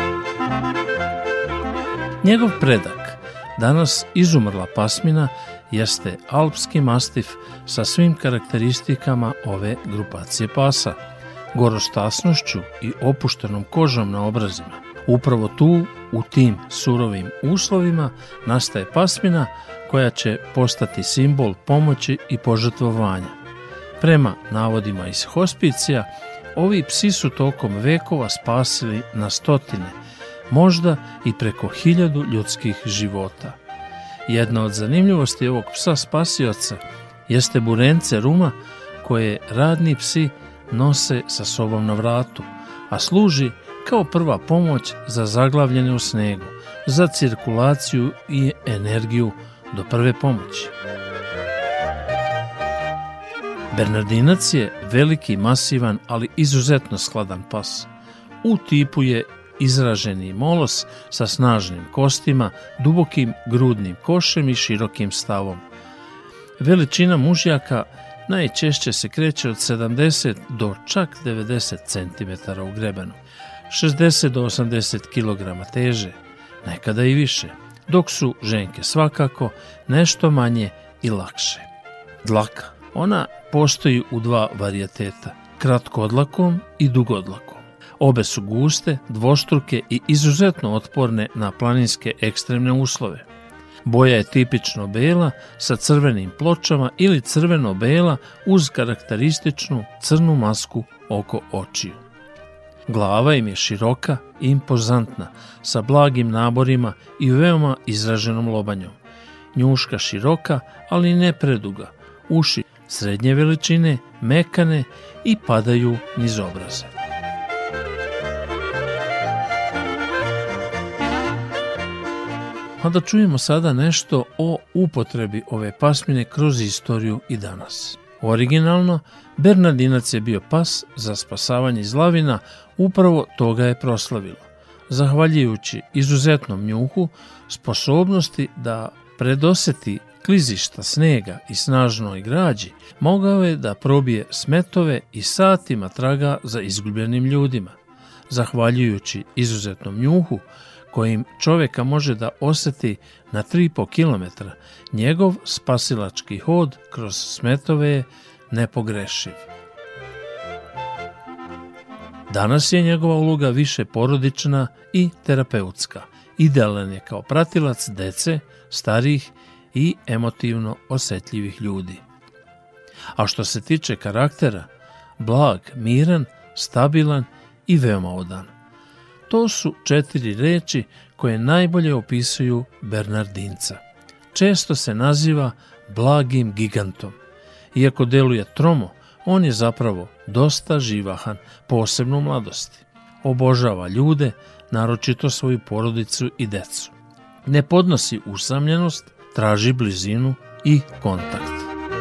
Speaker 1: Njegov predak, danas izumrla pasmina, jeste alpski mastif sa svim karakteristikama ove grupacije pasa, gorostasnošću i opuštenom kožom na obrazima. Upravo tu, u tim surovim uslovima, nastaje pasmina koja će postati simbol pomoći i požrtvovanja. Prema navodima iz hospicija, ovi psi su tokom vekova spasili na stotine, možda i preko hiljadu ljudskih života. Jedna od zanimljivosti ovog psa spasioca jeste burence ruma koje radni psi nose sa sobom na vratu, a služi kao prva pomoć za zaglavljene u snegu, za cirkulaciju i energiju do prve pomoći. Bernardinac je veliki, masivan, ali izuzetno skladan pas. U tipu je izraženi molos sa snažnim kostima, dubokim grudnim košem i širokim stavom. Veličina mužjaka najčešće se kreće od sedamdeset do čak devedeset centimetara u grebenu, šezdeset do osamdeset kilograma teže, nekada i više, dok su ženke svakako nešto manje i lakše. Dlaka. Ona postoji u dva varijateta, kratkodlakom i dugodlakom. Obe su guste, dvostruke i izuzetno otporne na planinske ekstremne uslove. Boja je tipično bela sa crvenim pločama ili crveno-bela uz karakterističnu crnu masku oko očiju. Glava im je široka i impozantna, sa blagim naborima i veoma izraženom lobanjom. Njuška široka, ali ne preduga, uši srednje veličine, mekane i padaju niz obraze. A da čujemo sada nešto o upotrebi ove pasmine kroz istoriju i danas. Originalno, Bernardinac je bio pas za spasavanje iz lavina, upravo toga je proslavilo. Zahvaljujući izuzetnom njuhu, sposobnosti da predoseti klizišta snega i snažnoj građi, mogao je da probije smetove i satima traga za izgubljenim ljudima. Zahvaljujući izuzetnom njuhu, kojim čovjeka može da osjeti na tri i po kilometra, njegov spasilački hod kroz smetove je nepogrešiv. Danas je njegova uloga više porodična i terapeutska. Idealan je kao pratilac dece, starijih i emotivno osjetljivih ljudi. A što se tiče karaktera, blag, miran, stabilan i veoma odan. To su četiri reči koje najbolje opisuju Bernardinca. Često se naziva blagim gigantom. Iako deluje tromo, on je zapravo dosta živahan, posebno u mladosti. Obožava ljude, naročito svoju porodicu i decu. Ne podnosi usamljenost, traži blizinu i kontakt.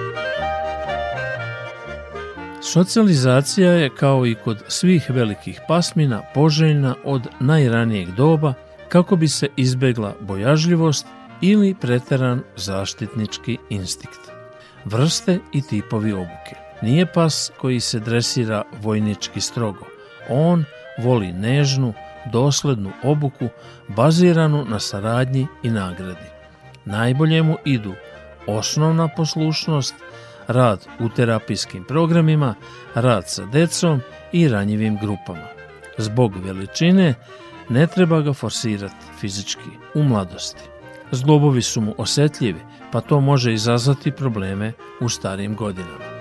Speaker 1: Socijalizacija je, kao i kod svih velikih pasmina, poželjna od najranijeg doba kako bi se izbegla bojažljivost ili preteran zaštitnički instinkt. Vrste i tipovi obuke. Nije pas koji se dresira vojnički strogo. On voli nežnu, doslednu obuku baziranu na saradnji i nagradi. Najbolje mu idu osnovna poslušnost, rad u terapijskim programima, rad sa decom i ranjivim grupama. Zbog veličine ne treba ga forsirati fizički u mladosti. Zglobovi su mu osjetljivi, pa to može izazvati probleme u starijim godinama.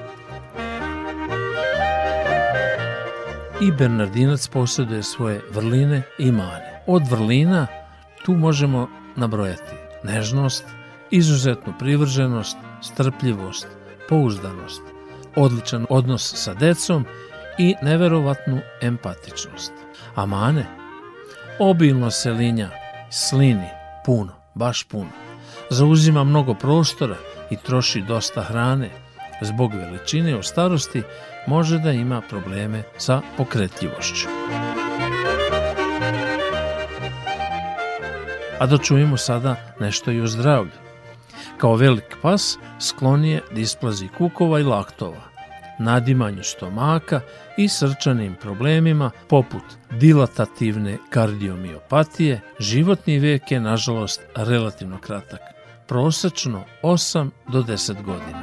Speaker 1: I Bernardinac posjeduje svoje vrline i mane. Od vrlina tu možemo nabrojati nežnost, izuzetnu privrženost, strpljivost, pouzdanost, odličan odnos sa decom i neverovatnu empatičnost. A mane? Obilno se linja, slini, puno, baš puno. Zauzima mnogo prostora i troši dosta hrane. Zbog veličine u starosti može da ima probleme sa pokretljivošću. A da čujemo sada nešto i o zdravlju. Kao velik pas sklon je displazi kukova i laktova, nadimanju stomaka i srčanim problemima poput dilatativne kardiomiopatije. Životni vijek je, nažalost, relativno kratak. prosečno osam do deset godina.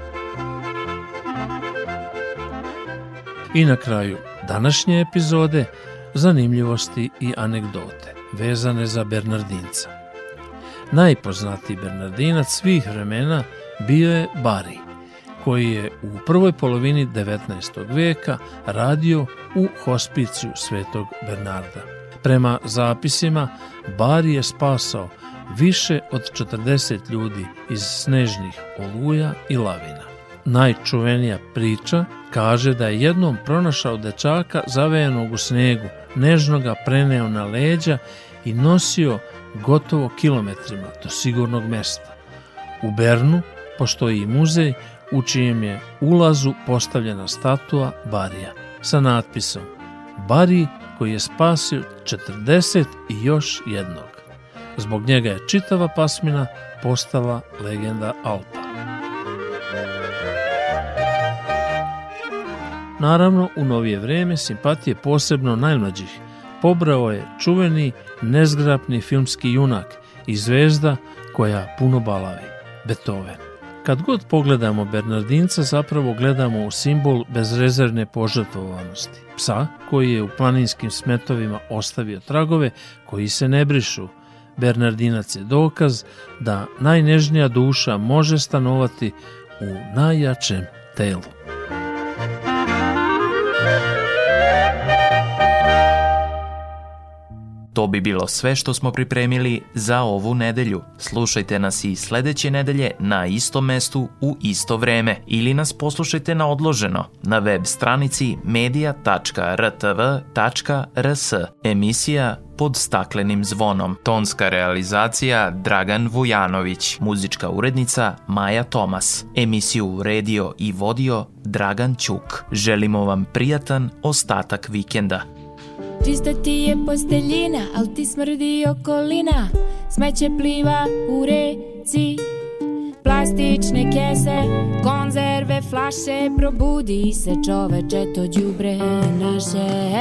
Speaker 1: I na kraju današnje epizode zanimljivosti i anegdote vezane za Bernardinca. Najpoznatiji Bernardinac svih vremena bio je Bari, koji je u prvoj polovini devetnaestog veka radio u hospiciju Svetog Bernarda. Prema zapisima, Bari je spasao više od četrdeset ljudi iz snežnih oluja i lavina. Najčuvenija priča kaže da je jednom pronašao dečaka zavejanog u snegu, nežno ga preneo na leđa i nosio gotovo kilometrima do sigurnog mesta. U Bernu postoji muzej u čijem je ulazu postavljena statua Barija sa natpisom Bari koji je spasio četrdeset i još jednog. Zbog njega je čitava pasmina postala legenda Alpa. Naravno, u novije vreme simpatije posebno najmlađih pobrao je čuveni nezgrapni filmski junak i zvezda koja puno balavi, Beethoven. Kad god pogledamo Bernardinca, zapravo gledamo u simbol bezrezervne požrtvovanosti, psa koji je u planinskim smetovima ostavio tragove koji se ne brišu. Bernardinac je dokaz da najnežnija duša može stanovati u najjačem telu.
Speaker 2: To bi bilo sve što smo pripremili za ovu nedelju. Slušajte nas i sledeće nedelje na istom mestu u isto vreme ili nas poslušajte na odloženo na web stranici medija tačka r t v tačka r s. Emisija Pod staklenim zvonom. Tonska realizacija Dragan Vujanović. Muzička urednica Maja Tomas. Emisiju uredio i vodio Dragan Ćuk. Želimo vam prijatan ostatak vikenda.
Speaker 12: Čista ti je posteljina, al ti smrdi okolina. Smeće pliva u reci, plastične kese, konzerve, flaše. Probudi se čoveče, to đubre naše.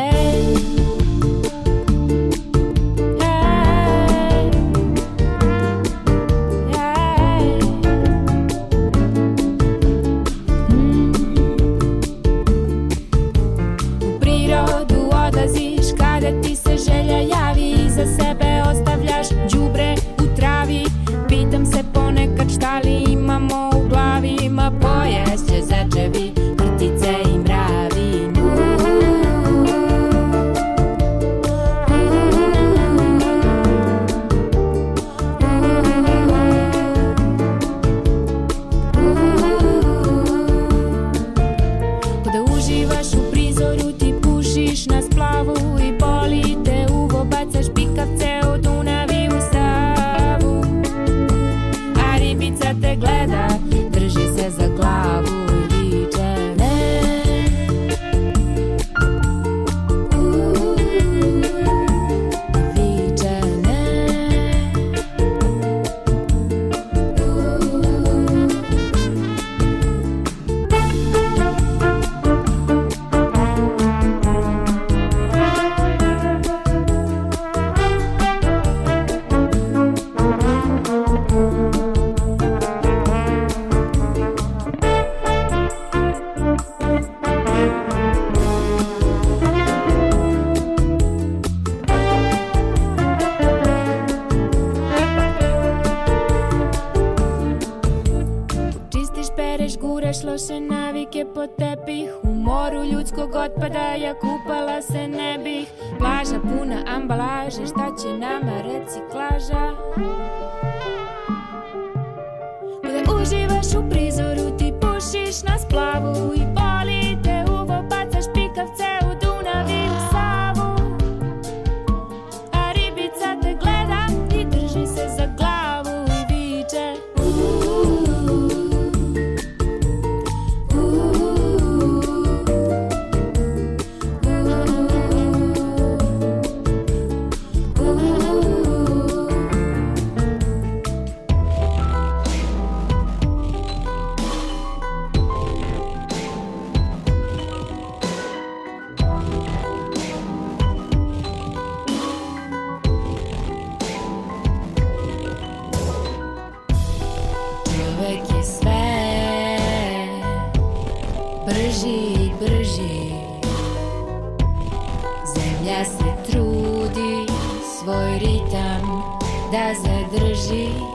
Speaker 12: Kada ti se želja javi, za sebe ostavljaš đubre u travi. Pitam se ponekad šta li imamo u glavi. Ma poješće zečevi, krtice i mravi. Kada uživaš u prizoru, ti pušiš na splavu i boli te uvo, bacaš pikavce u Dunav i u Savu. A ribica te gleda, drži se za glavu i viče ne. Uuu, viče ne. Uuu. Loše navike po tepih, u moru ljudskog otpada ja kupala se ne bih. Plaža puna ambalaže, šta će nama reciklaža? Kada uživaš u prizoru, ti pušiš na splavu i boli te uvo, bacaš pikavce u Dunav i u Savu. A ribica te gleda i drži se za glavu i viče brži, brži. Zemlja se trudi svoj ritam da zadrži.